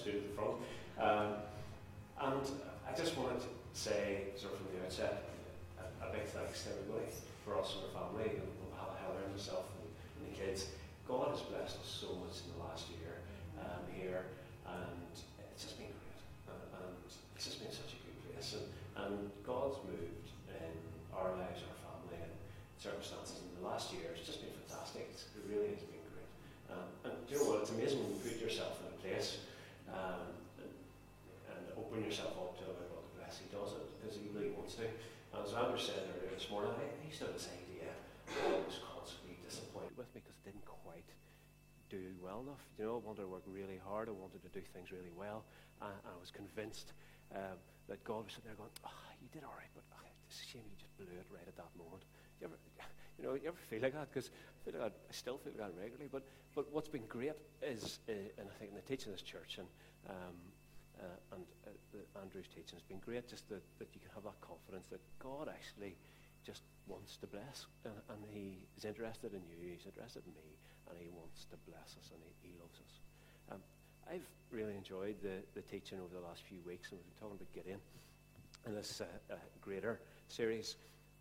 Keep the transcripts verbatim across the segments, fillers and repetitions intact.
stood at the front. Um, and I just wanted to say, sort of from the outset, a, a big thanks to everybody, for us and our family, and Heather and myself and, and the kids. God has blessed us so much in the last year um, here, and it's just been great. And, and it's just been such a good place. And, and God's moved in our lives, our family, and circumstances in the last year. It's just been fantastic. It's, it really has been great. Um, and do you know what? It's amazing when you put yourself in a place um, and, and open yourself up to about what the bless He does it, because He really wants to. And as Andrew said earlier this morning, I, I used to have this idea. I was constantly disappointed with me because I didn't quite do well enough. You know, I wanted to work really hard. I wanted to do things really well. Uh, and I was convinced um, that God was sitting there going, oh, you did all right, but oh, it's a shame you just blew it right at that moment. You ever, you know, you ever feel like that? Because I feel like that, I still feel like that regularly. But but what's been great is, uh, and I think in the teaching of this church and um, uh, and uh, the Andrew's teaching has been great, just that, that you can have that confidence that God actually just wants to bless, and, and He is interested in you, He's interested in me, and He wants to bless us, and He, he loves us. Um, I've really enjoyed the, the teaching over the last few weeks, and we've been talking about Gideon in this uh, uh, greater series.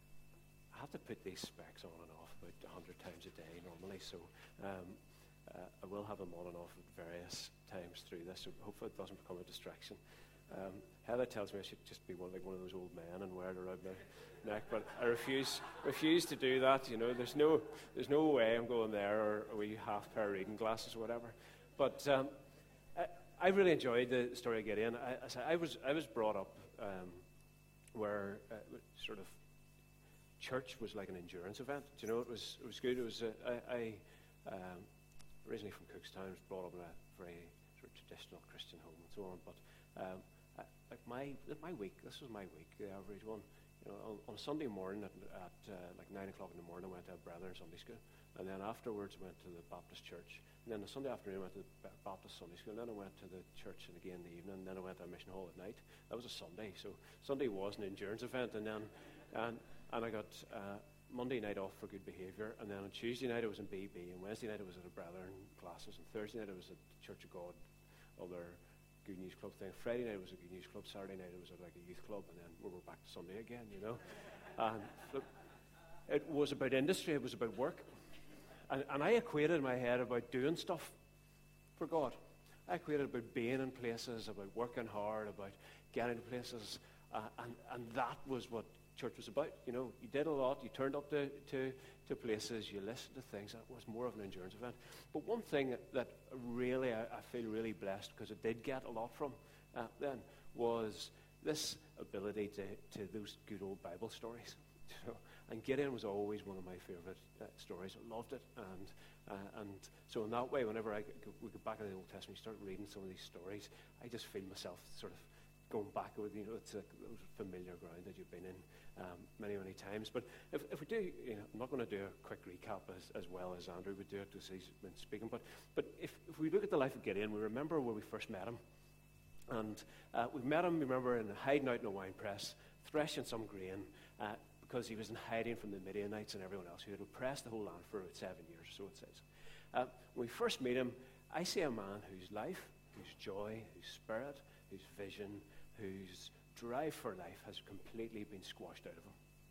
I have to put these specs on and off about a hundred times a day normally, so um, uh, I will have them on and off at various times through this, so hopefully it doesn't become a distraction. Um, Heather tells me I should just be one like one of those old men and wear it around my neck, but I refuse refuse to do that. You know, there's no there's no way I'm going there, or a wee half pair of reading glasses or whatever. But um, I, I really enjoyed the story of Gideon. I, I, I was I was brought up um, where uh, sort of church was like an endurance event. Do you know, it was it was good. It was uh, I, I um, originally from Cookstown, was brought up in a very sort of traditional Christian home and so on, but. Um, I, like my my week, this was my week, the average one. You know, on, on a Sunday morning at, at uh, like nine o'clock in the morning, I went to a Brethren Sunday school, and then afterwards I went to the Baptist church. And then the Sunday afternoon I went to the Baptist Sunday school, and then I went to the church and again in the evening, and then I went to a mission hall at night. That was a Sunday, so Sunday was an endurance event, and then and and I got uh, Monday night off for good behaviour, and then on Tuesday night I was in B B, and Wednesday night I was at a Brethren classes, and Thursday night I was at Church of God, other Good News Club thing. Friday night was a Good News Club. Saturday night it was a, like a youth club, and then we were back to Sunday again, you know. And look, it was about industry, it was about work. And, and I equated in my head about doing stuff for God. I equated about being in places, about working hard, about getting to places, uh, and, and that was what church was about. You know, you did a lot, you turned up to, to, to places, you listened to things. It was more of an endurance event. But one thing that, that really, I, I feel really blessed, because I did get a lot from uh, then, was this ability to, to those good old Bible stories. You know? And Gideon was always one of my favourite uh, stories. I loved it. And uh, and so in that way, whenever I go, we go back in the Old Testament, you start reading some of these stories, I just feel myself sort of going back with, you know, it's a familiar ground that you've been in um, many, many times. But if, if we do, you know, I'm not going to do a quick recap as, as well as Andrew would do it, because he's been speaking, but, but if, if we look at the life of Gideon, we remember where we first met him. And uh, we met him, remember, in hiding out in a wine press, threshing some grain, uh, because he was in hiding from the Midianites and everyone else who had oppressed the whole land for about seven years, so it says. Uh, when we first meet him, I see a man whose life, whose joy, whose spirit, whose vision, whose drive for life has completely been squashed out of him.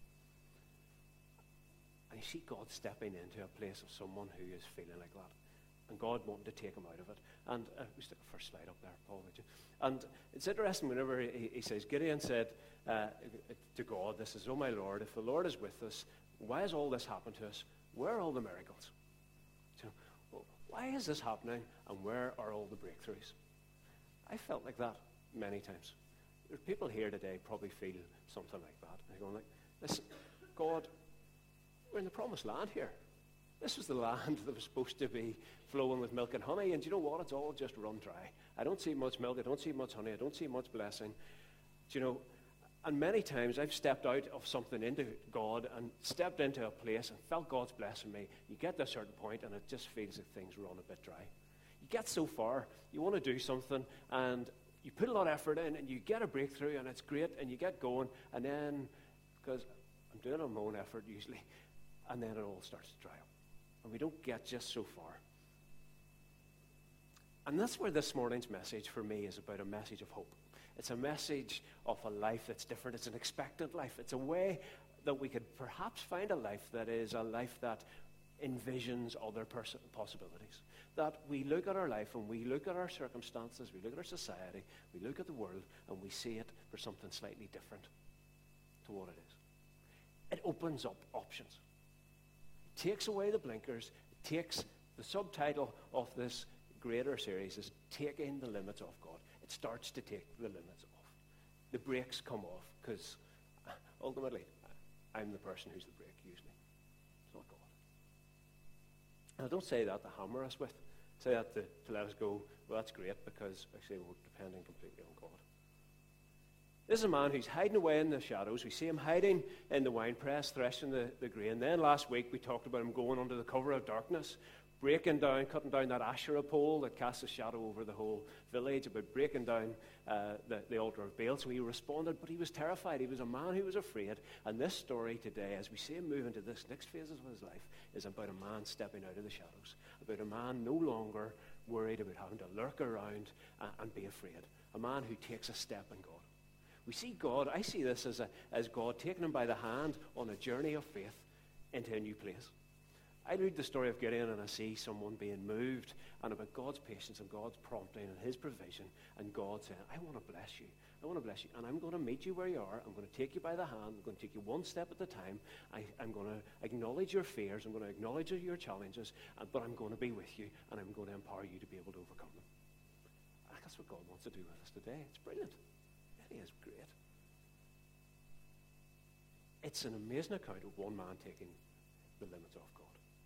And you see God stepping into a place of someone who is feeling like that. And God wanted to take him out of it. And uh, we stick the first slide up there, Paul, would you? And it's interesting whenever he, he says, Gideon said uh, to God, this is, oh my Lord, if the Lord is with us, why has all this happened to us? Where are all the miracles? So, well, why is this happening, and where are all the breakthroughs? I felt like that many times. There's people here today probably feel something like that. They're going like, listen, God, we're in the promised land here. This was the land that was supposed to be flowing with milk and honey, and you know what? It's all just run dry. I don't see much milk, I don't see much honey, I don't see much blessing. Do you know, and many times I've stepped out of something into God and stepped into a place and felt God's blessing me. You get to a certain point and it just feels like things run a bit dry. You get so far, you want to do something, and you put a lot of effort in, and you get a breakthrough, and it's great, and you get going, and then, because I'm doing it on my own effort usually, and then it all starts to dry up. And we don't get just so far. And that's where this morning's message for me is about a message of hope. It's a message of a life that's different. It's an expectant life. It's a way that we could perhaps find a life that is a life that envisions other pers- possibilities. That we look at our life and we look at our circumstances, we look at our society, we look at the world, and we see it for something slightly different to what it is. It opens up options. It takes away the blinkers. It takes the subtitle of this greater series is Taking the Limits Off God. It starts to take the limits off. The brakes come off, because ultimately, I'm the person who's the brake, usually. It's not God. And I don't say that to hammer us with. I say that to, to let us go, well, that's great, because actually we're depending completely on God. This is a man who's hiding away in the shadows. We see him hiding in the winepress, threshing the, the grain. Then last week we talked about him going under the cover of darkness, breaking down, cutting down that Asherah pole that casts a shadow over the whole village, about breaking down uh, the, the altar of Baal. So he responded, but he was terrified. He was a man who was afraid. And this story today, as we see him move into this next phases of his life, is about a man stepping out of the shadows, about a man no longer worried about having to lurk around uh, and be afraid, a man who takes a step in God. We see God, I see this as, a, as God taking him by the hand on a journey of faith into a new place. I read the story of Gideon and I see someone being moved, and about God's patience and God's prompting and his provision, and God saying, I want to bless you. I want to bless you, and I'm going to meet you where you are. I'm going to take you by the hand. I'm going to take you one step at a time. I, I'm going to acknowledge your fears. I'm going to acknowledge your challenges, uh, but I'm going to be with you, and I'm going to empower you to be able to overcome them. And that's what God wants to do with us today. It's brilliant. It is great. It's an amazing account of one man taking the limits off God.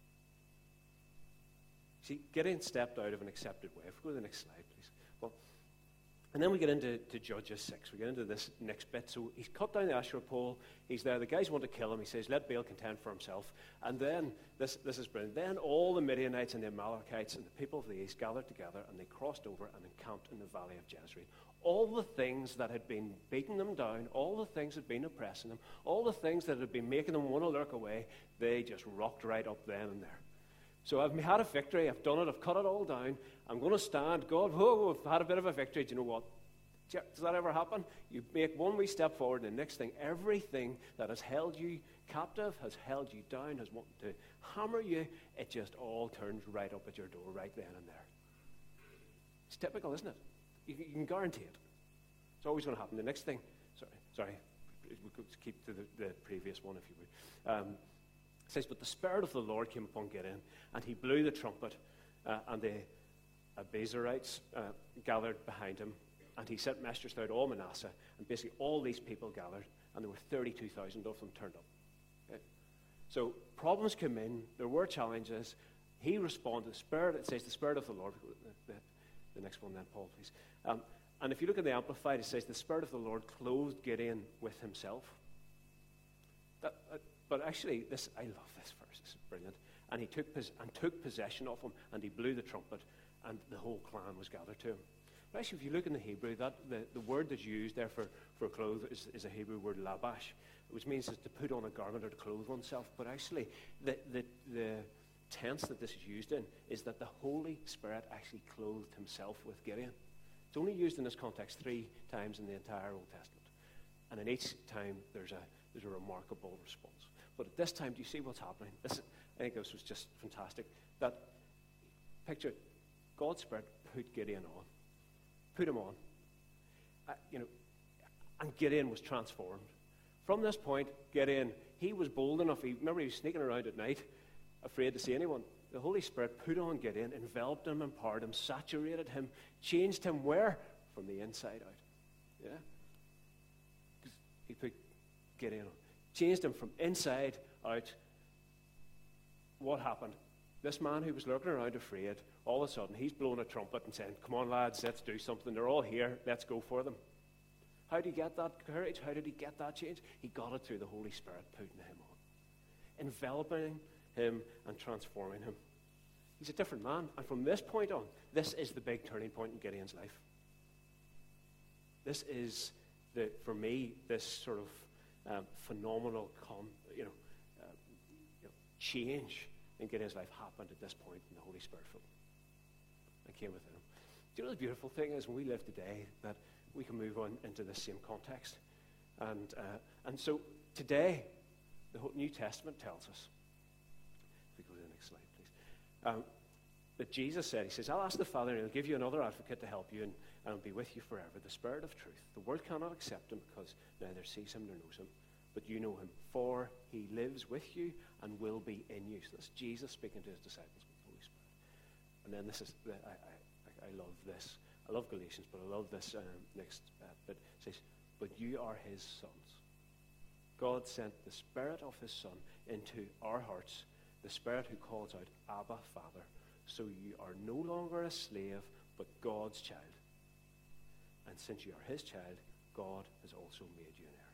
See, Gideon stepped out of an accepted way. If we go to the next slide, please. Well, and then we get into to Judges six. We get into this next bit. So he's cut down the Asherah pole. He's there. The guys want to kill him. He says, let Baal contend for himself. And then, this, this is brilliant, then all the Midianites and the Amalekites and the people of the east gathered together, and they crossed over and encamped in the valley of Jezreel. All the things that had been beating them down, all the things that had been oppressing them, all the things that had been making them want to lurk away, they just rocked right up then and there. So I've had a victory. I've done it. I've cut it all down. I'm going to stand. God, whoa, I've had a bit of a victory. Do you know what? Does that ever happen? You make one wee step forward, and the next thing, everything that has held you captive, has held you down, has wanted to hammer you, it just all turns right up at your door right then and there. It's typical, isn't it? You, you can guarantee it. It's always going to happen. The next thing, sorry, sorry, we could keep to the, the previous one if you would. Um, It says, but the Spirit of the Lord came upon Gideon, and he blew the trumpet, uh, and the Abiezrites uh, gathered behind him, and he sent messengers throughout all Manasseh, and basically all these people gathered, and there were thirty-two thousand of them turned up. Okay? So problems came in, there were challenges. He responded, the Spirit, it says the Spirit of the Lord, the, the, the next one then, Paul, please. Um, and if you look at the Amplified, it says the Spirit of the Lord clothed Gideon with himself. That, uh, But actually, this I love this verse. This is brilliant. And he took pos- and took possession of him, and he blew the trumpet, and the whole clan was gathered to him. But actually, if you look in the Hebrew, that the, the word that's used there for, for clothes is, is a Hebrew word labash, which means is to put on a garment or to clothe oneself. But actually, the, the, the tense that this is used in is that the Holy Spirit actually clothed himself with Gideon. It's only used in this context three times in the entire Old Testament. And in each time, there's a, there's a remarkable response. But at this time, do you see what's happening? This, I think this was just fantastic. That picture, God's Spirit put Gideon on. Put him on. Uh, you know, and Gideon was transformed. From this point, Gideon, he was bold enough. He, remember, he was sneaking around at night, afraid to see anyone. The Holy Spirit put on Gideon, enveloped him, empowered him, saturated him, changed him where? From the inside out. Yeah? Because he put Gideon on. Changed him from inside out. What happened? This man who was lurking around afraid, all of a sudden, he's blowing a trumpet and saying, come on, lads, let's do something. They're all here. Let's go for them. How did he get that courage? How did he get that change? He got it through the Holy Spirit putting him on, enveloping him and transforming him. He's a different man. And from this point on, this is the big turning point in Gideon's life. This is, the, for me, this sort of Um, phenomenal com, you know, uh, you know, change in Gideon's life happened at this point in the Holy Spirit filled. I came with him. Do you know the beautiful thing is when we live today that we can move on into the same context? And, uh, and so today, the whole New Testament tells us, if we go to the next slide, please, um, that Jesus said, he says, I'll ask the Father and he'll give you another advocate to help you and, and will be with you forever, the Spirit of truth. The world cannot accept him because neither sees him nor knows him, but you know him, for he lives with you and will be in you. So that's Jesus speaking to his disciples with the Holy Spirit. And then this is, the, I, I, I love this. I love Galatians, but I love this um, next uh, bit. It says, but you are his sons. God sent the Spirit of his Son into our hearts, the Spirit who calls out, Abba, Father. So you are no longer a slave, but God's child. And since you are his child, God has also made you an heir.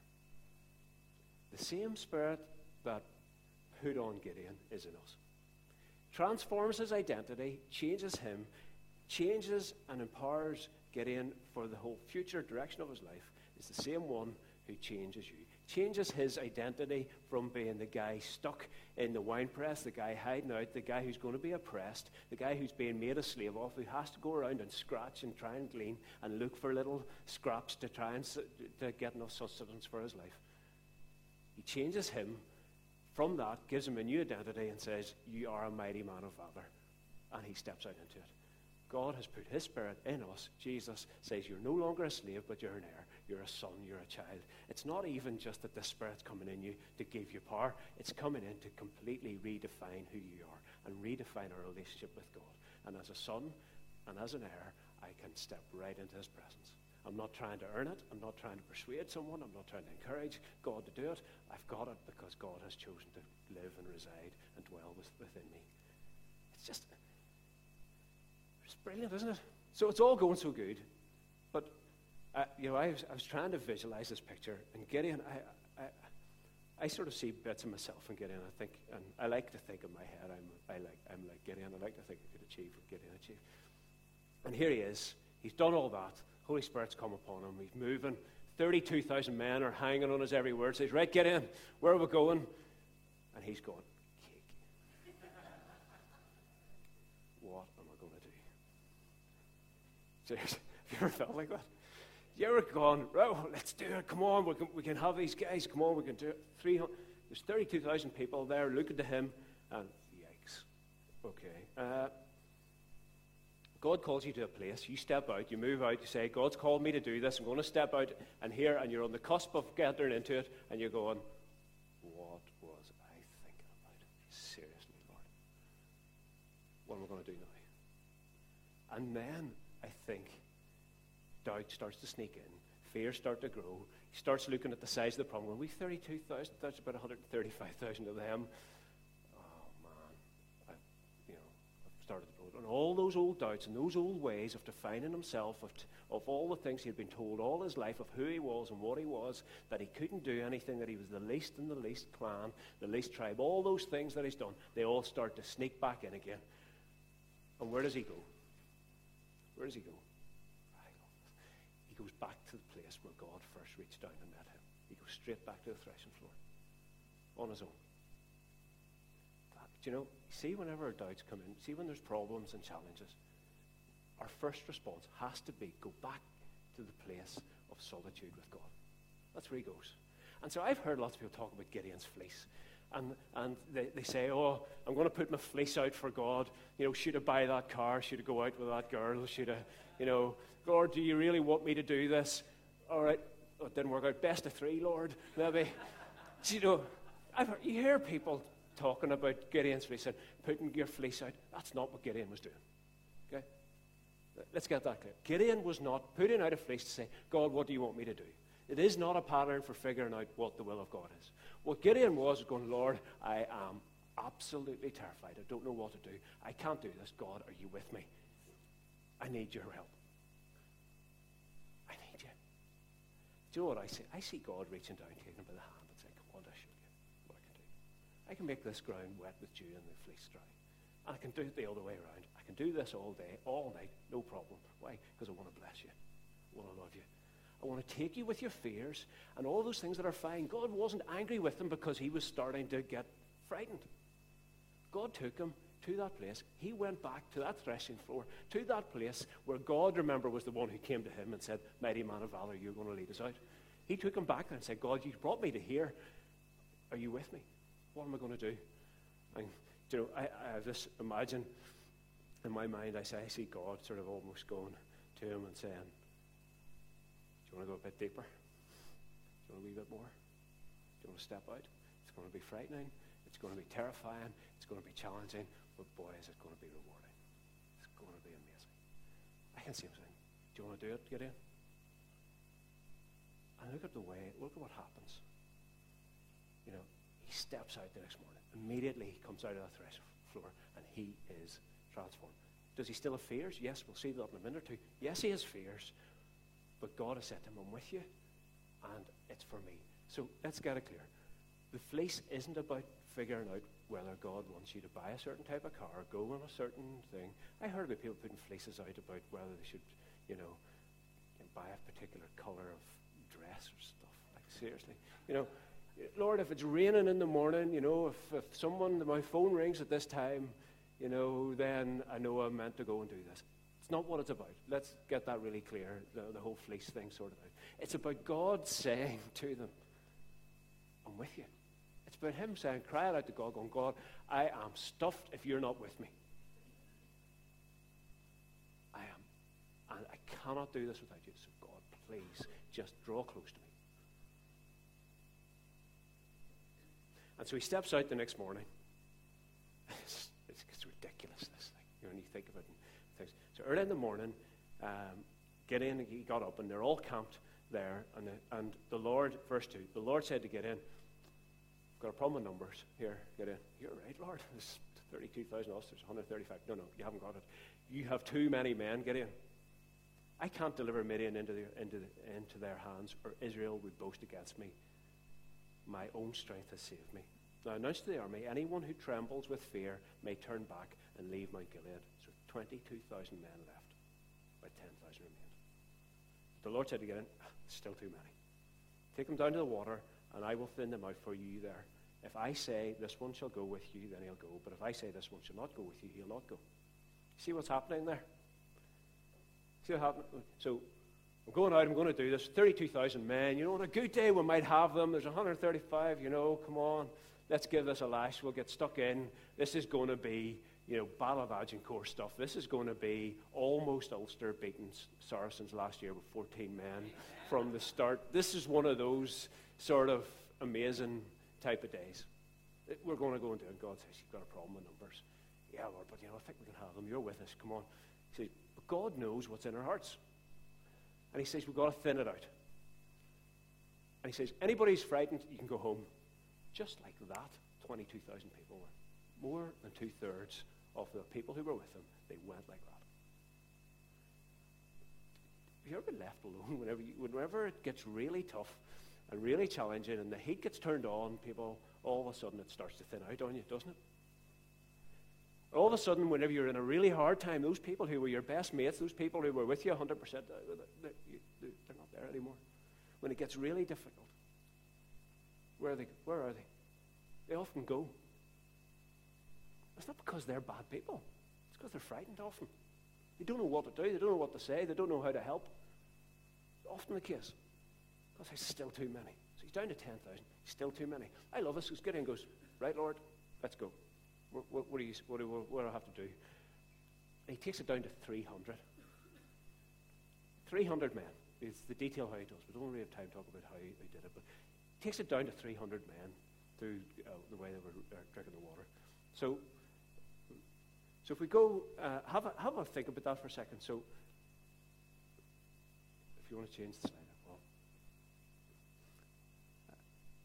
The same Spirit that put on Gideon is in us. Transforms his identity, changes him, changes and empowers Gideon for the whole future direction of his life. Is the same one who changes you. Changes his identity from being the guy stuck in the winepress, the guy hiding out, the guy who's going to be oppressed, the guy who's being made a slave of, who has to go around and scratch and try and glean and look for little scraps to try and to get enough sustenance for his life. He changes him from that, gives him a new identity and says, you are a mighty man of valor. And he steps out into it. God has put his Spirit in us. Jesus says you're no longer a slave, but you're an heir. You're a son, you're a child. It's not even just that the Spirit's coming in you to give you power. It's coming in to completely redefine who you are and redefine our relationship with God. And as a son and as an heir, I can step right into his presence. I'm not trying to earn it. I'm not trying to persuade someone. I'm not trying to encourage God to do it. I've got it because God has chosen to live and reside and dwell with, within me. It's just... It's brilliant, isn't it? So it's all going so good. But, uh, you know, I was, I was trying to visualize this picture. And Gideon, I, I, I sort of see bits of myself in Gideon. I think, and I like to think in my head, I'm, I like, I'm like Gideon. I like to think I could achieve what Gideon achieved. And here he is. He's done all that. Holy Spirit's come upon him. He's moving. thirty-two thousand men are hanging on his every word. Says, right, Gideon, where are we going? And he's going, cake. What am I going to do? Seriously, have you ever felt like that? You ever gone, right, well, let's do it, come on, we can, we can have these guys, come on, we can do it. three hundred, there's thirty-two thousand people there looking to him, and yikes. Okay. Uh, God calls you to a place, you step out, you move out, you say, God's called me to do this, I'm going to step out, and here, and you're on the cusp of getting into it, and you're going, what was I thinking about? Seriously, Lord. What am I going to do now? And then, I think, doubt starts to sneak in. Fears start to grow. He starts looking at the size of the problem. When we've thirty-two thousand, that's about one hundred thirty-five thousand of them. Oh, man. I've, you know, I've started to grow. And all those old doubts and those old ways of defining himself, of, t- of all the things he had been told all his life of who he was and what he was, that he couldn't do anything, that he was the least in the least clan, the least tribe, all those things that he's done, they all start to sneak back in again. And where does he go? Where does he go? I love this. He goes back to the place where God first reached down and met him. He goes straight back to the threshing floor on his own. That, do you know, see whenever our doubts come in, see when there's problems and challenges, our first response has to be go back to the place of solitude with God. That's where he goes. And so I've heard lots of people talk about Gideon's fleece. And and they, they say, oh, I'm going to put my fleece out for God. You know, should I buy that car? Should I go out with that girl? Should I, you know, Lord, do you really want me to do this? All right, oh, it didn't work out. Best of three, Lord, maybe. You know, I've heard, you hear people talking about Gideon's fleece and putting your fleece out. That's not what Gideon was doing. Okay? Let's get that clear. Gideon was not putting out a fleece to say, God, what do you want me to do? It is not a pattern for figuring out what the will of God is. What Gideon was was going, Lord, I am absolutely terrified. I don't know what to do. I can't do this. God, are you with me? I need your help. I need you. Do you know what I see? I see God reaching down, taking him by the hand and saying, come on, I'll show you what I can do. I can make this ground wet with dew and the fleece dry. And I can do it the other way around. I can do this all day, all night, no problem. Why? Because I want to bless you. I want to love you. I want to take you with your fears and all those things that are fine. God wasn't angry with him because he was starting to get frightened. God took him to that place. He went back to that threshing floor, to that place where God, remember, was the one who came to him and said, mighty man of valor, you're going to lead us out. He took him back there and said, God, you brought me to here. Are you with me? What am I going to do? And, you know, I, I just imagine in my mind, I say, I see God sort of almost going to him and saying, do you want to go a bit deeper? Do you want a wee bit more? Do you want to step out? It's going to be frightening. It's going to be terrifying. It's going to be challenging. But boy, is it going to be rewarding. It's going to be amazing. I can see him saying, do you want to do it? Get in. And look at the way, look at what happens. You know, he steps out the next morning. Immediately he comes out of the threshing floor and he is transformed. Does he still have fears? Yes, we'll see that in a minute or two. Yes, he has fears. But God has said to him, I'm with you, and it's for me. So let's get it clear. The fleece isn't about figuring out whether God wants you to buy a certain type of car, or go on a certain thing. I heard about people putting fleeces out about whether they should, you know, buy a particular color of dress or stuff. Like, seriously. You know, Lord, if it's raining in the morning, you know, if, if someone, my phone rings at this time, you know, then I know I'm meant to go and do this. It's not what it's about. Let's get that really clear, the, the whole fleece thing sorted out. It's about God saying to them, I'm with you. It's about him saying, crying out to God, going, God, I am stuffed if you're not with me. I am. And I cannot do this without you. So God, please, just draw close to me. And so he steps out the next morning. It's, it's, it's ridiculous, this thing, you know, when you think of it. And things. So early in the morning, um, Gideon, he got up, and they're all camped there. And the, and the Lord, verse two, the Lord said to Gideon, got a problem with numbers here, Gideon. You're right, Lord. There's thirty-two thousand of us, there's one hundred thirty-five. No, no, you haven't got it. You have too many men, Gideon. I can't deliver Midian into, the, into, the, into their hands, or Israel would boast against me. My own strength has saved me. Now announce to the army, anyone who trembles with fear may turn back and leave Mount Gilead. So twenty-two thousand men left, but ten thousand remained. The Lord said to Gideon, still too many. Take them down to the water, and I will thin them out for you there. If I say this one shall go with you, then he'll go. But if I say this one shall not go with you, he'll not go. See what's happening there? See what happened? So I'm going out, I'm going to do this. thirty-two thousand men, you know, on a good day we might have them. There's one hundred thirty-five, you know, come on. Let's give this a lash. We'll get stuck in. This is going to be, you know, Battle of Agincourt stuff. This is going to be almost Ulster beating Saracens last year with fourteen men from the start. This is one of those sort of amazing type of days. We're going to go and do it. God says, you've got a problem with numbers. Yeah, Lord, but you know, I think we can have them. You're with us. Come on. He says, but God knows what's in our hearts. And he says, we've got to thin it out. And he says, anybody's frightened, you can go home. Just like that, twenty-two thousand people were. More than two-thirds of the people who were with him, they went like that. Have you ever been left alone whenever, you, whenever it gets really tough and really challenging and the heat gets turned on, people, all of a sudden it starts to thin out on you, doesn't it? All of a sudden, whenever you're in a really hard time, those people who were your best mates, those people who were with you one hundred percent, they're, they're not there anymore. When it gets really difficult, where are they? Where are they? They often go. It's not because they're bad people. It's because they're frightened often. They don't know what to do. They don't know what to say. They don't know how to help. Often the case. God says, still too many. So he's down to ten thousand. Still too many. I love this. Because Gideon goes, right, Lord, let's go. What, what, what, do you, what, do, what do I have to do? And he takes it down to three hundred. three hundred men. It's the detail how he does. We don't really have time to talk about how he, he did it. But he takes it down to three hundred men through uh, the way they were uh, drinking the water. So, so if we go, uh, have, a, have a think about that for a second. So, if you want to change the slide, well, uh,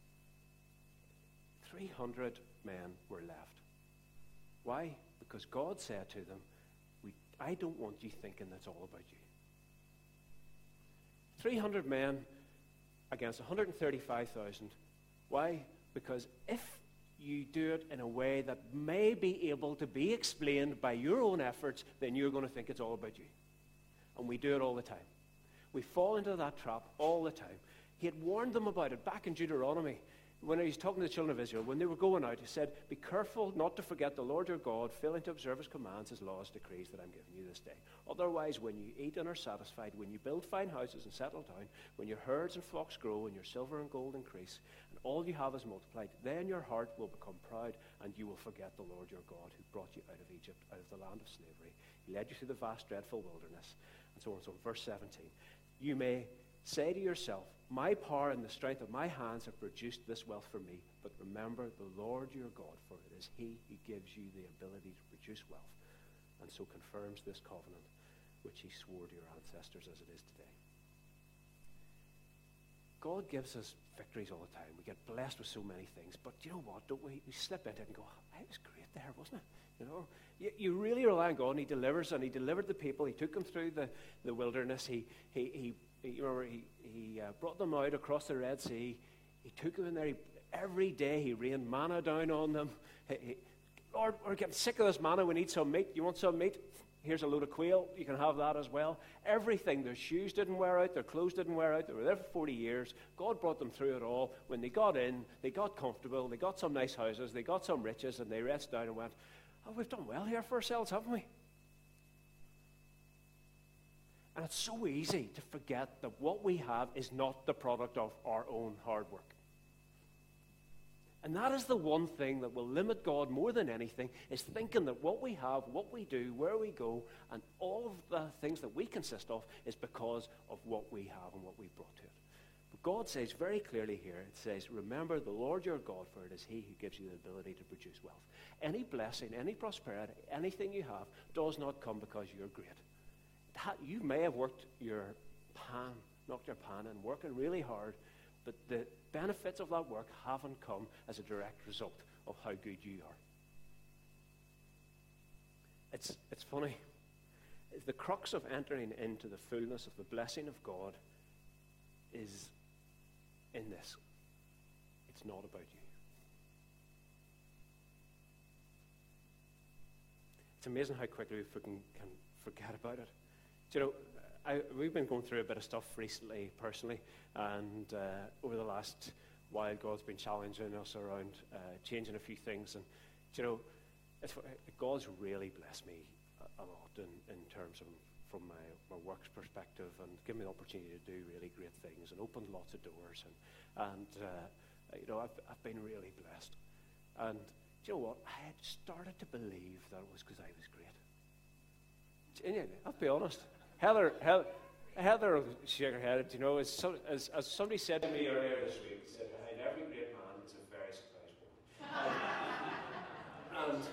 three hundred men were left. Why? Because God said to them, we, I don't want you thinking that's all about you. three hundred men against one hundred thirty-five thousand. Why? Because if you do it in a way that may be able to be explained by your own efforts, then you're going to think it's all about you. And we do it all the time. We fall into that trap all the time. He had warned them about it back in Deuteronomy. when he was talking to the children of Israel, when they were going out, he said, be careful not to forget the Lord your God, failing to observe his commands, his laws, decrees that I'm giving you this day. Otherwise, when you eat and are satisfied, when you build fine houses and settle down, when your herds and flocks grow, and your silver and gold increase, and all you have is multiplied, then your heart will become proud, and you will forget the Lord your God, who brought you out of Egypt, out of the land of slavery. He led you through the vast, dreadful wilderness, and so on and so on. Verse seventeen, you may say to yourself, my power and the strength of my hands have produced this wealth for me. But remember the Lord your God, for it is he who gives you the ability to produce wealth, and so confirms this covenant which he swore to your ancestors as it is today. God gives us victories all the time. We get blessed with so many things. But you know what? Don't we? We slip into it and go, it was great there, wasn't it? You know, you, you really rely on God, and he delivers, and he delivered the people. He took them through the, the wilderness. He, he, he, he, you remember, he, he uh, brought them out across the Red Sea. He took them in there. He, every day he rained manna down on them. He, he, Lord, we're getting sick of this manna. We need some meat. You want some meat? Here's a load of quail. You can have that as well. Everything. Their shoes didn't wear out. Their clothes didn't wear out. They were there for forty years. God brought them through it all. When they got in, they got comfortable. They got some nice houses. They got some riches. And they rested down and went, oh, we've done well here for ourselves, haven't we? And it's so easy to forget that what we have is not the product of our own hard work. And that is the one thing that will limit God more than anything, is thinking that what we have, what we do, where we go, and all of the things that we consist of is because of what we have and what we brought to it. But God says very clearly here, it says, remember the Lord your God, for it is he who gives you the ability to produce wealth. Any blessing, any prosperity, anything you have does not come because you're great. That, you may have worked your pan, knocked your pan in, working really hard, but the benefits of that work haven't come as a direct result of how good you are. It's, it's funny. The crux of entering into the fullness of the blessing of God is in this. It's not about you. It's amazing how quickly we can, can forget about it. Do you know, I, we've been going through a bit of stuff recently, personally, and uh, over the last while, God's been challenging us around uh, changing a few things. And you know, it's, God's really blessed me a, a lot in, in terms of from my, my work's perspective, and given me the opportunity to do really great things, and opened lots of doors. And and uh, you know, I've I've been really blessed. And do you know what? I had started to believe that it was because I was great. I'll be honest. Heather, Heather, Heather shook her head. You know, as, so, as, as somebody said to me earlier this week, said, behind every great man is a very surprised woman. And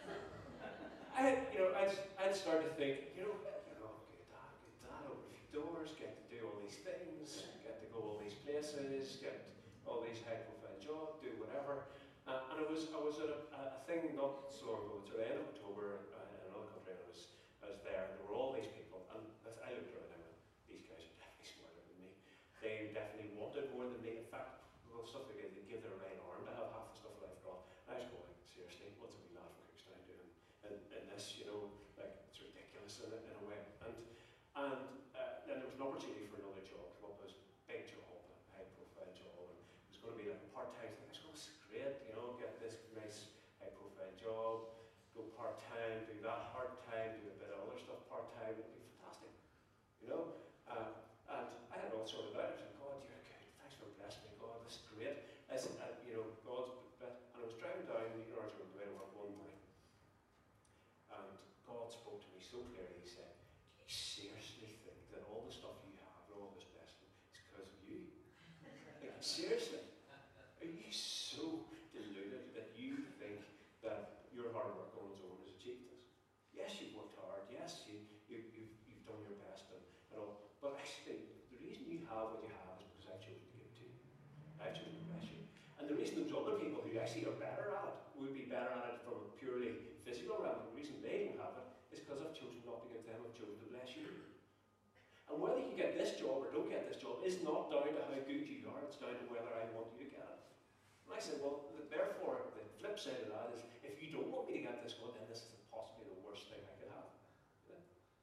I had, you know, I'd, I'd start to think, you know, you know, good dad, good dad, open a few doors, get to do all these things, get to go all these places, get all these high-profile jobs, do whatever. Uh, and it was, I was at a, a thing not so long ago, it's the end of October uh, in another country, and I was, I was there, and there were all these people, and I looked around and I went, these guys are definitely smarter than me. They definitely wanted more than me. In fact, well, stuff like they give their right arm to have half the stuff that I've got. I was going, seriously, what's a wee lad from Cookstown doing in, in this, you know, like, it's ridiculous in, in a way. And and uh, then there was an opportunity for another job, come up as a big job, a high-profile job, and it was going to be like a part-time thing. I was going, this is great, you know, get this nice high-profile job, go part-time, do that part-time, do a bit of other stuff part-time, it'd be fantastic, you know. Uh, and I had it all sorted out. I was like, God, you're good. Thanks for blessing me, God. This is great. I said, uh, you know, God's bit. And I was driving down the North Road to work one morning, and God spoke to me so clearly. He said, do you seriously think that all the stuff you have and all this blessing is because of you? Like, seriously? Are you so deluded that you think that your hard work on its own has achieved this? Yes, you've worked hard. Yes, you, you, you've, you've done your best and, and all. But actually, the reason you have what you have is because I've chosen to give it to you. I've chosen to bless you. And the reason those other people who actually are better at it would be better at it from a purely physical realm, the reason they don't have it is because I've chosen not to give them, I've chosen to bless you. And whether you get this job or don't get this job is not down to how good you are, it's down to whether I want you to get it. And I said, well, therefore, the flip side of that is, if you don't want me to get this one, then this is possibly the worst thing I could have. Yeah.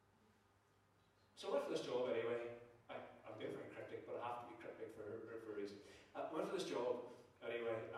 So I went for this job anyway. I, I'm being very cryptic, but I have to be cryptic for, for, for a reason. I went for this job anyway,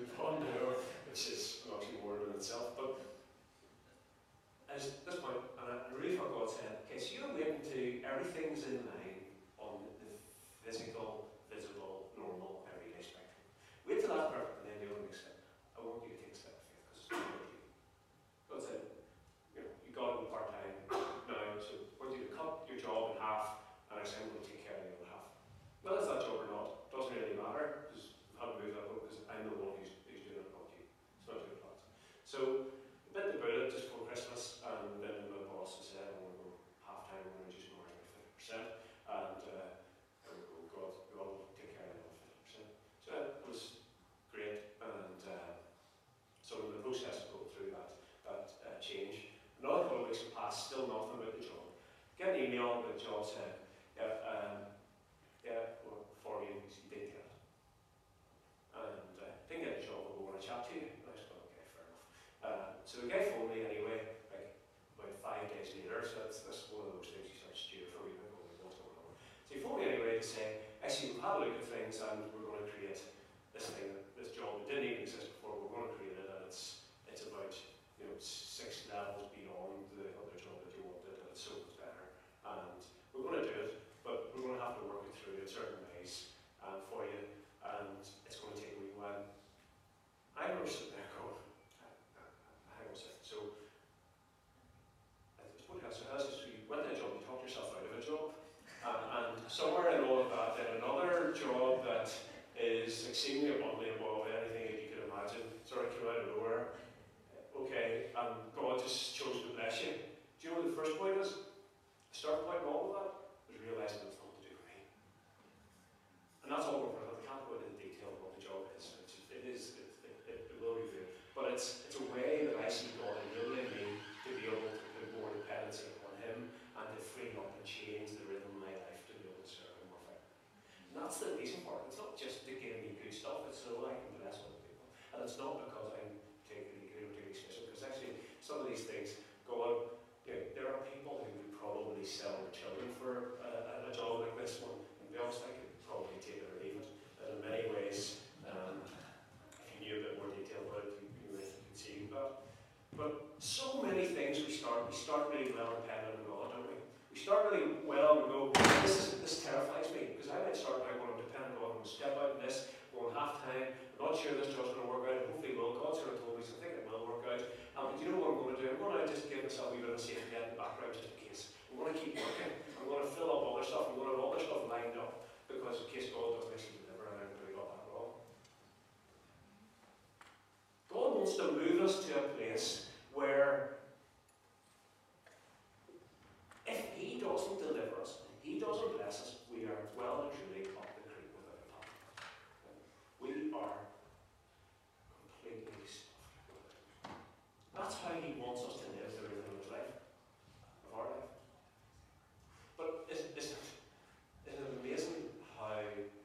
move on now, which is an oxymoron in itself. But at this point, and I really felt God said, okay, so you're waiting to everything's in line on the physical, visible, normal, everyday spectrum. Wait till that's perfect, and then you'll accept. I want you to take a step of faith because it's not about you. God said, you know, you got it part time now, so I want you to cut your job in half, and I said, I'm going to take care of the other half. Whether it's that job or not, doesn't really matter, because I haven't moved that boat, because I'm the one who's, who's doing it, not you. It's not your plans. So, a bit about it just before Christmas, and then my boss has said, I'm going to go half time, I'm going to reduce my hours by fifty percent, and uh, I will go, God, God will take care of it fifty percent. So, it was great, and uh, so in the process of going through that, that uh, change, another couple of weeks have passed, still nothing about the job. Get an email about the job saying, yeah, um, yeah, well, for you, you did get it. And uh, didn't get a job, but we want to chat to you. And I said, okay, fair enough. Uh, so the guy phoned me anyway, like about five days later, so that's, that's one of those things you start steering for, you know, what's going on. So he phoned me anyway to say, actually, we've had a look at things and we're going to create this thing, this job that didn't even exist before, we're going to create it, and it's it's about, you know, six levels beyond the other job that you wanted, and it's so much better. And we're going to do it, but we're going to have to work it through in certain ways um, for you, and it's going to take a wee while. I remember sitting there going, hang on a second, so I suppose so how's this, you went to a job, you talked yourself out of a job, uh, and somewhere in all of that, then another job that is exceedingly abundantly above anything that you could imagine, sort of came out of nowhere. Okay, and God just chose to bless you. Do you know what the first point is? The start point in all of that was realising it's nothing to do with me. And that's all we're going to, I can't go into the detail of what the job is. It's, it is, it, it, it will be good. But it's, it's a way that I see God enabling me to be able to put more dependency upon Him and to free up and change the rhythm of my life to be able to serve Him more effectively. And that's the amazing part. It's not just to give me good stuff, it's so I can bless other people. And it's not because I'm particularly good or particularly special, because actually some of these things, God, you know, there are people who would probably sell their children for a, a job like this one. And to be honest, I could probably take it or leave it. And in many ways, um, if you knew a bit more detail about it, you, you might conceive that. But so many things we start, we start really well dependent on God, don't we? We start really well and we go, this is, this terrifies me, because I might start by going, I'm dependent on God, I'm going to step out in this, going half time, I'm not sure this job's going to work out, and hopefully it will. God sort of told me, so I think it will work out. Um, but you know what I'm going to do? I'm going to just give myself a wee bit of a safety net in the background just in case. I'm going to keep working. I'm going to fill up other stuff. I'm going to have other stuff lined up because in case God doesn't actually deliver and I'm going to got that wrong. God wants to move us to a place where if He doesn't deliver us, if He doesn't bless us, we are well and truly up the creek without a paddle. We are completely stuffed. That's how He wants us to live the rhythm of His life, of our life. But isn't, isn't, isn't it amazing how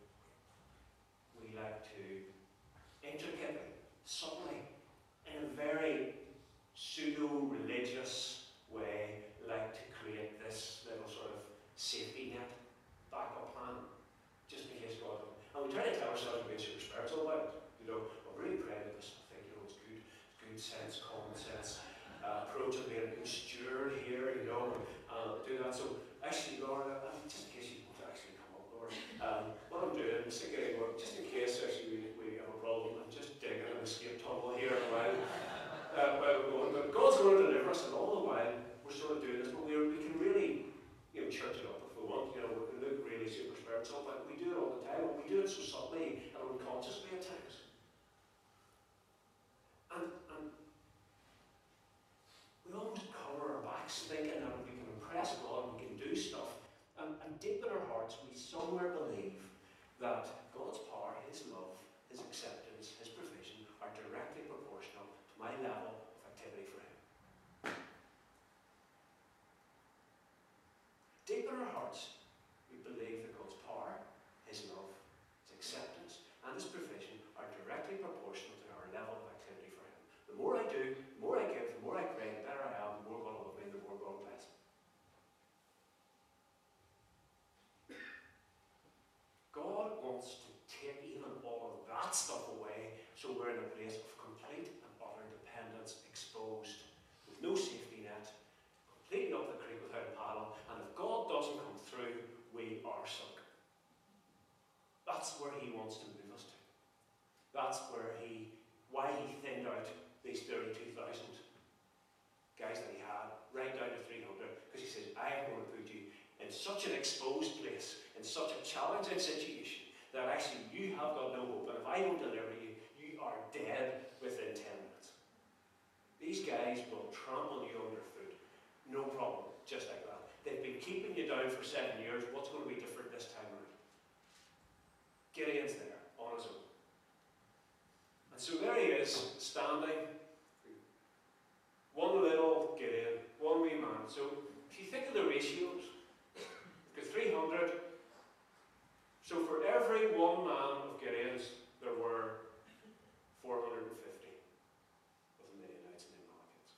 we like to intricately, subtly, in a very pseudo-religious way, like to create this little sort of safety net, backup plan, just in case God doesn't. And we try to tell ourselves we're being super spiritual about it. You know, we're really praying about this. I think, you know, it's good, good sense, common sense, uh, approach of being a good steward here, you know, uh, do that. So, actually, Lord, uh, just in case you want to actually come up, Lord, um, what I'm doing is thinking, well, just in case actually we, we have a problem, I'm just digging an escape tunnel here a while. Uh, while we're going. But God's going to deliver us, and all the while we're sort of doing this, but we're, we can really, you know, church it up if we want. You know, we can look really super spiritual, but we do it all the time, and we do it so subtly and unconsciously at times. And, and we almost cover our backs thinking that we can impress God, we can do stuff, and, and deep in our hearts we somewhere believe that God's power, His love, His acceptance, His provision are directly proportional to my level of activity for Him. Deep in our hearts, we believe that God's power, His love, His acceptance, and His provision are directly proportional to our level of activity for Him. The more I do, the more I give, the more I pray, the better I am, the more God will love me, the more God will bless me. God wants to take even all of that stuff away So we're in a place of complete and utter dependence, exposed, with no safety net, completely up the creek without a paddle, and if God doesn't come through, we are sunk. That's where he wants to move us to. That's where he, why he thinned out these thirty-two thousand guys that he had, right down to three hundred, because he says, I am going to put you in such an exposed place, in such a challenging situation, that actually you have got no hope, and if I don't deliver you, you are dead within ten minutes. These guys will trample you underfoot, no problem, just like that. They've been keeping you down for seven years, what's going to be different this time around? Gideon's there, on his own. And so there he is, standing, one little Gideon, one wee man. So if you think of the ratios, the three hundred, so for every one man of Gideon's, there were four hundred fifty of the Midianites and the Amalekites.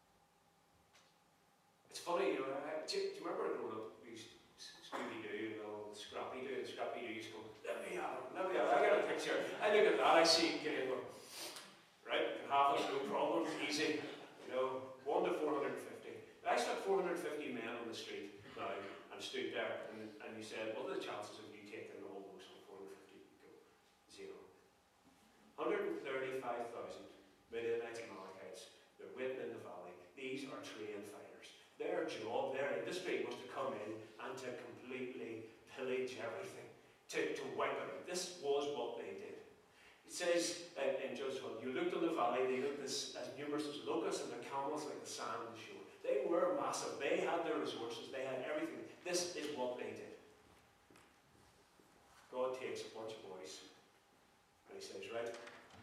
It's funny, you know, I, do, you, do you remember growing up, we used Scooby-Doo, and all Scrappy-Doo, and Scrappy-Doo used to go, let me have it, let me have it, I got a picture, I look at that, I see Gideon going, right, you can have it, no problem, easy, you know, one to four hundred fifty. I stuck four hundred fifty men on the street now, and stood there, and, and you said, what are the chances of you taking the whole host of four hundred fifty? Go, zero. one hundred thirty-five thousand Midianites and Amalekites, they're waiting in the valley. These are trained fighters. Their job, their industry was to come in and to completely pillage everything, to, to wipe it out. This was what they did. It says uh, in Judges one, you looked on the valley, they looked as, as numerous as locusts and the camels like the sand on the shore. They were massive. They had their resources. They had everything. This is what they did. God takes a bunch of boys and he says, right,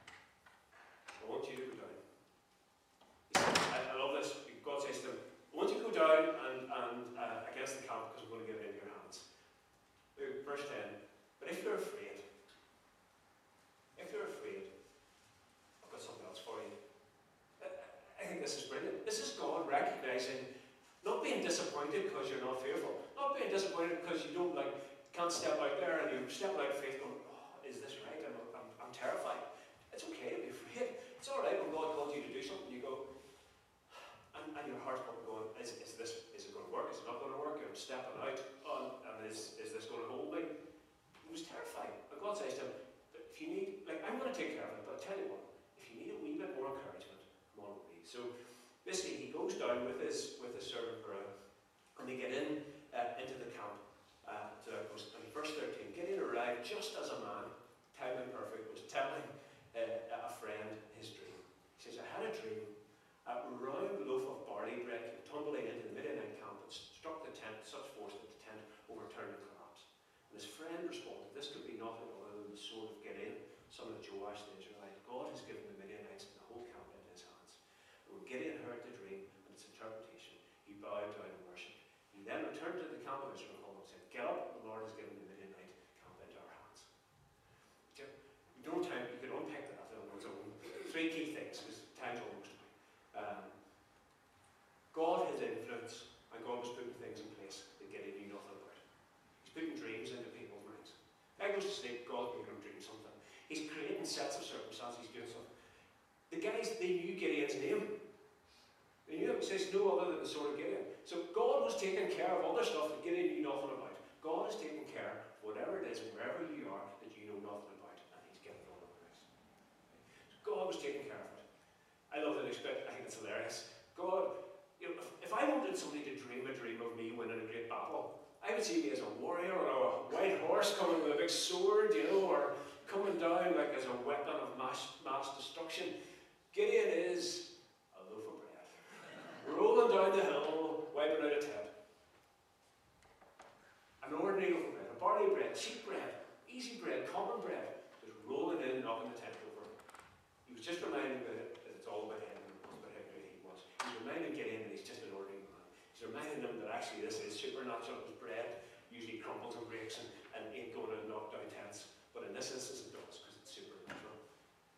I want you to go down. He says, I, I love this. God says to them, I want you to go down and, and uh, against the camp because I'm going to give it into your hands. Verse ten, but if you're afraid, if you're afraid, I've got something else for you. I think this is brilliant. This is God recognizing, not being disappointed because you're not fearful, not being disappointed because you don't like can't step out there and you step out of faith going, oh, is this right? I'm, I'm, I'm terrified. It's okay to be afraid. It's all right when God calls you to do something. You go, and, and your heart's probably going, is, is this is it going to work? Is it not going to work? I'm stepping out, on, and is, is this going to hold me? He was terrified. And God says to him, if you need, like, I'm going to take care of it, but I'll tell you what, if you need a wee bit more encouragement, come on with me. So basically, he goes down with his with his servant Barak, and they get in uh, into the camp. Uh, to and verse thirteen, Gideon arrived just as a man, timing perfect, was telling uh, a friend his dream. He says, I had a dream. A round loaf of barley bread came tumbling into the Midianite camp and struck the tent with such force that the tent overturned and collapsed. And his friend responded, this could be nothing other than the sword of Gideon, son of Joash the Israelite. God has given the Midianites and the whole camp into his hands. And when Gideon heard the dream and its interpretation, he bowed down and worshipped. He then returned to the camp of Israel and said, get up, the Lord has given the Midianite camp into our hands. You don't time, you can unpick that on its own. Three key things, because time's almost away. Um, God has influence, and God was putting things in place that Gideon knew nothing about. He's putting dreams into people's minds. I goes to sleep, God made him dream something. He's creating sets of circumstances, he's doing something. The guys, they knew Gideon's name. They knew it says no other than the sword of Gideon. So God was taking care of other stuff that Gideon knew nothing about. God is taking care of whatever it is, wherever you are, that you know nothing about, and he's getting all of this. So God was taking care of it. I love that expect. I think it's hilarious. God, you know, if, if I wanted somebody to dream a dream of me winning a great battle, I would see me as a warrior or a white horse coming with a big sword, you know, or coming down like as a weapon of mass, mass destruction. Gideon is a loaf of bread, rolling down the hill, wiping out a tent. An ordinary loaf of bread, a barley bread, cheap bread, easy bread, common bread, just rolling in, knocking the tent over. He was just reminding me that it's all about him, and it's about how good he was. He's reminding Gideon that he's just an ordinary man. He's reminding him that actually this is supernatural, because bread usually crumbles and breaks and, and ain't going to knock down tents. But in this instance it does, because it's supernatural.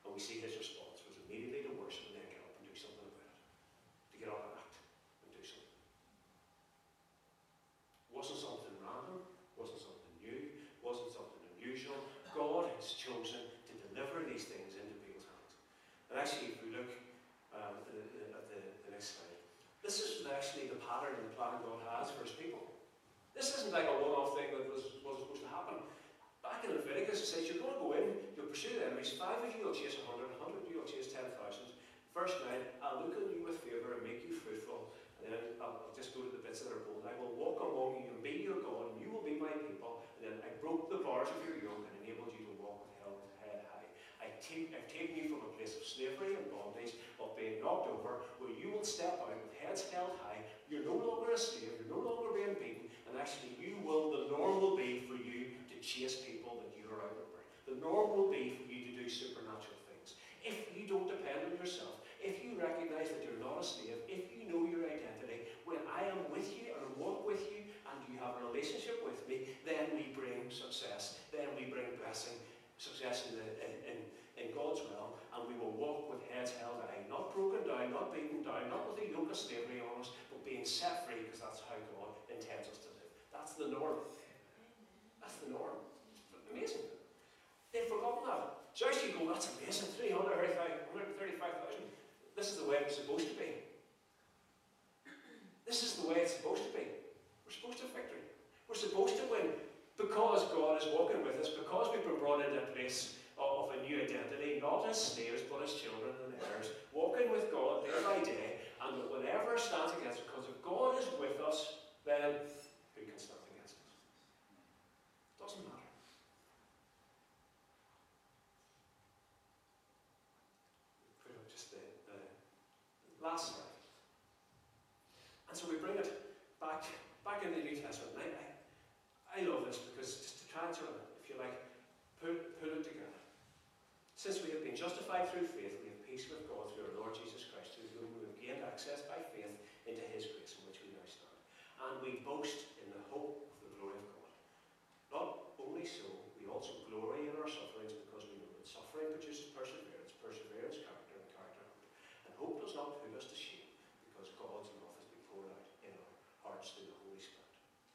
pursue the enemies. Five of you will chase a hundred, a hundred of you will chase ten thousand. Verse nine, I'll look on you with favour and make you fruitful. And then I'll, I'll just go to the bits that are bold. I will walk among you and be your God, and you will be my people. And then I broke the bars of your yoke and enabled you to walk with head high. I take, I've taken you from a place of slavery and bondage, of being knocked over, where you will step out with heads held high. You're no longer a slave, you're no longer being beaten, and actually you will, the norm will be for you to chase people that you are outnumbered. The norm will be for you to do supernatural things. If you don't depend on yourself, if you recognize that you're not a slave, if you know your identity, when I am with you and I walk with you and you have a relationship with me, then we bring success, then we bring blessing, success in, the, in, in, in God's realm, and we will walk with heads held high, not broken down, not beaten down, not with a yoke of slavery on us, but being set free, because that's how God intends us to live. That's the norm. That's the norm. Amazing. They've forgotten that. So as you go, that's amazing, three hundred thirty-five thousand. This is the way it's supposed to be. This is the way it's supposed to be. We're supposed to have victory. We're supposed to win because God is walking with us, because we've been brought into a place of, of a new identity, not as slaves, but as children and heirs, walking with God day by day, and that whatever stands against us, because if God is with us, then who can stand against us? It doesn't matter. Put up just the, the last slide. And so we bring it back, back in the New Testament. And I, I, I love this because just to try and sort of, if you like, put, put it together. Since we have been justified through faith, we have peace with God through our Lord Jesus Christ, through whom we have gained access by faith into his grace in which we now stand. And we boast in the hope of the glory of God. Not only so, we also glory in our sufferings because we know that suffering produces perseverance, perseverance character, and character hope. And hope does not put us to shame because God's love has been poured out in our hearts through the Holy Spirit.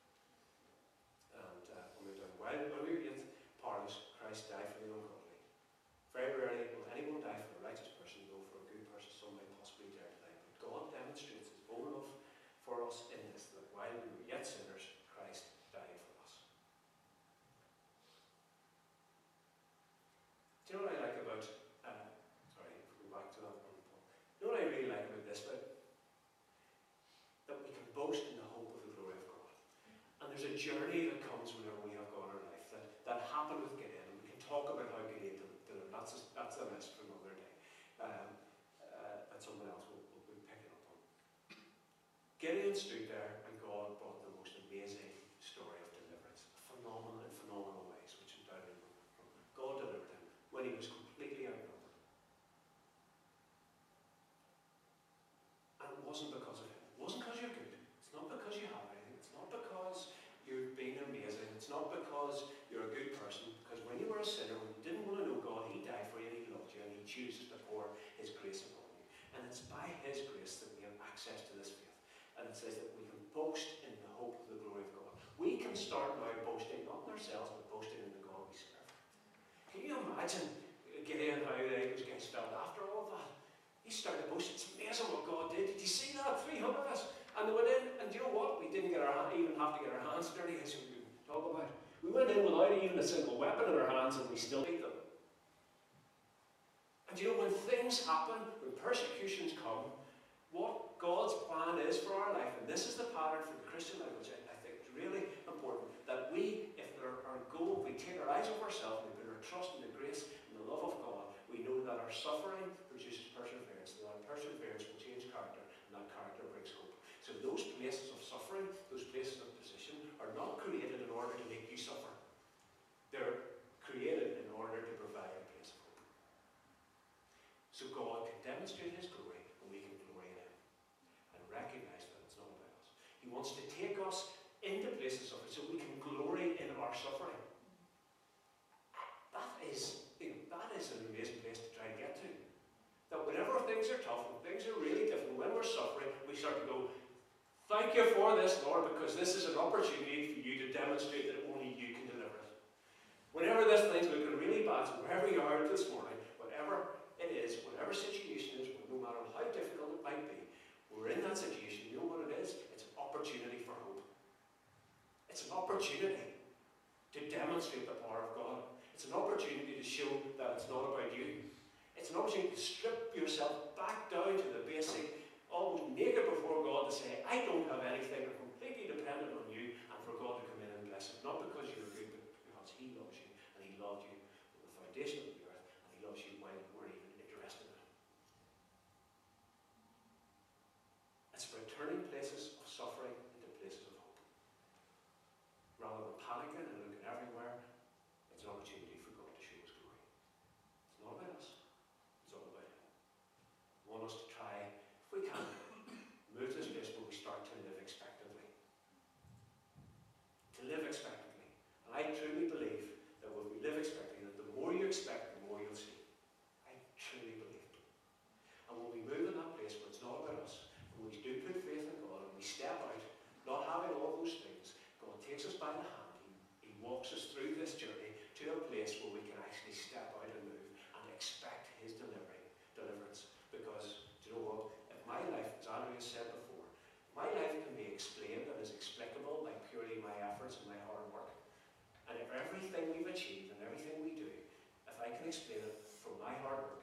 And uh, when we're down, while, when we were yet powerless, Christ died for the ungodly. Very rarely will anyone die for a righteous person, though for a good person some may possibly dare to die. But God demonstrates his own love for us in this, that while we were yet sinners, Christ died for us. Do you know what I like about, uh, sorry, if we go back to that one, Paul. You know what I really like about this bit? That we can boast in the hope of the glory of God. And there's a journey that comes whenever we have God in our life that, that happened with Gideon. And we can talk about how Gideon did it. That's a, that's a mess for another day. Um, uh, and someone else will, will, will pick it up on. Gideon stood there and God brought the most amazing story of deliverance. Phenomenal in phenomenal ways, which undoubtedly God delivered him when he was completely outnumbered. And it wasn't because of him. It wasn't because you're good. It's not because you have anything. It's not because you've been amazing. It's not because you're a good person. Because when you were a sinner, when you didn't want to know God, he died for you and he loved you and he chooses to pour his grace upon you. And it's by his grace that we have access to this faith. And it says that we can boast in the hope of the glory of God. We can start now boasting, not in ourselves, but boasting in the God we serve. Can you imagine Gideon, how those guys felt after all of that? He started to boast. It's amazing what God did. Did you see that? three hundred of us. And they went in, and do you know what? We didn't get our, even have to get our hands dirty, as we talk about. We went in without even a single weapon in our hands, and we still beat them. And do you know, when things happen, when persecutions come, what God's plan is for our life, and this is the pattern for the Christian life, which I, I think is really important, that we, if our, our goal, we take our eyes off ourselves, we put our trust in the grace and the love of God, we know that our suffering produces perseverance, and that perseverance will change character, and that character brings hope. So those places of suffering, those places of position, are not created in order to make you suffer. They're created in order to provide a place of hope. So God can demonstrate his glory, and we can glory in him. And recognize that it's not about us. He wants to take us into places of it so we can glory in our suffering. That is, you know, that is an amazing place to try and get to. That whenever things are tough, when things are really difficult, when we're suffering, we start to go, thank you for this, Lord, because this is an opportunity for you to demonstrate that only you can deliver it. Whenever this thing's looking really bad, so wherever you are this morning, whatever it is, whatever situation it is, no matter how difficult it might be, we're in that situation. You know what it is? It's an opportunity for hope. It's an opportunity to demonstrate the power of God. It's an opportunity to show that It's an opportunity to strip yourself back down to the basic, almost naked before God, to say, I don't have anything, I'm completely dependent on you, and for God to come in and bless it. Not because you're good, but because He loves you, and He loved you from the foundation of the earth, and He loves you while you weren't even interested in Him. It's about turning places of suffering into places of hope. Rather than panicking and looking everywhere, it's an opportunity for God to show His glory. It's not about us. It's all about Him. I want us to try, if we can, move to this place where we start to live expectantly. To live expectantly. And I truly believe that when we live expectantly, that the more you expect, the more you'll see. I truly believe it. And when we move in that place where it's not about us, when we do put faith in God and we step out, not having all those things, God takes us by the hand. He, he walks us through this journey to a place where we can actually step out and move and expect His delivery, deliverance. Because, do you know what? If my life, as Andrew has said before, my life can be explained and is explicable by purely my efforts and my hard work. And if everything we've achieved and everything we do, if I can explain it from my hard work,